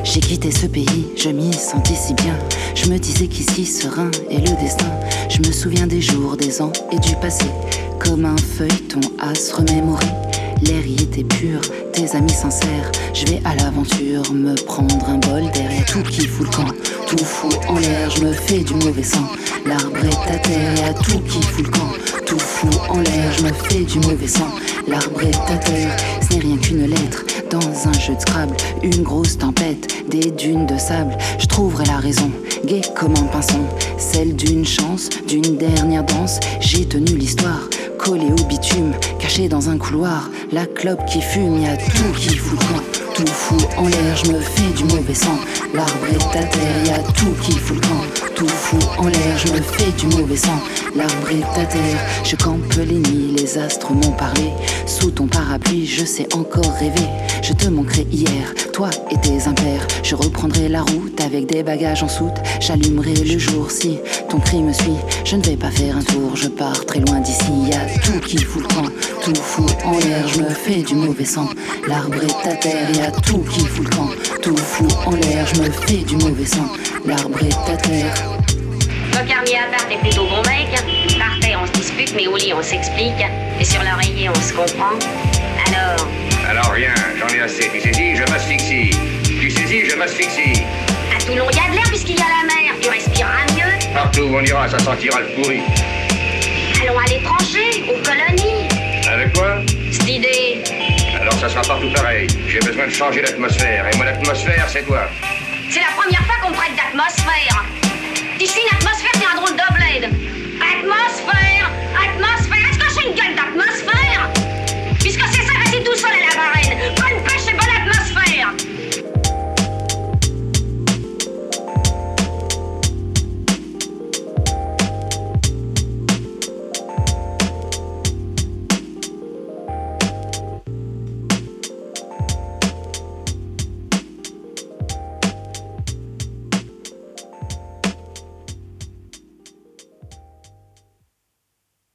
J'ai quitté ce pays, je m'y sentais si bien. Je me disais qu'ici serein est le destin. Je me souviens des jours, des ans et du passé, comme un feuilleton à se remémorer. L'air y était pur, tes amis sincères. Je vais à l'aventure, me prendre un bol d'air. Y'a tout qui fout le camp, tout fout en l'air. Je me fais du mauvais sang, l'arbre est à terre. Y'a tout qui fout le camp, tout fout en l'air. Je me fais du mauvais sang, l'arbre est à terre. Ce n'est rien qu'une lettre dans un jeu de Scrabble, une grosse tempête, des dunes de sable. Je trouverai la raison, gai comme un pinson, celle d'une chance, d'une dernière danse. J'ai tenu l'histoire, collé au bitume, caché dans un couloir. La clope qui fume, y'a tout qui fout le camp, tout fout en l'air. Je me fais du mauvais sang, l'arbre est à terre. Y'a tout qui fout le camp, tout fout en l'air. Je me fais du mauvais sang, l'arbre est à terre. Je campe les nuits, les astres m'ont parlé. Sous ton parapluie, je sais encore rêver. Je te manquerai hier, toi et tes impairs. Je reprendrai la route avec des bagages en soute. J'allumerai le jour si ton cri me suit. Je ne vais pas faire un tour, je pars très loin d'ici. Y'a tout qui fout le camp, tout fout en l'air. Je me fais du mauvais sang, l'arbre est à terre. Y'a tout qui fout le camp, tout fout en l'air. Je me fais du mauvais sang, l'arbre est à terre. Coquard mis à part, t'es plutôt bon mec. Par terre on se dispute, mais au lit on s'explique. Et sur l'oreiller on se comprend. Alors rien, j'en ai assez. Tu saisis, je m'asphyxie. Tu saisis, je m'asphyxie. À Toulon y a de l'air puisqu'il y a la mer. Tu respireras mieux. Partout où on ira, ça sentira le pourri. Allons à l'étranger, aux colonies. Avec quoi? Cette idée. Alors ça sera partout pareil. J'ai besoin de changer d'atmosphère. Et mon atmosphère, c'est toi. C'est la première fois qu'on me traite d'atmosphère. Tu suis une atmosphère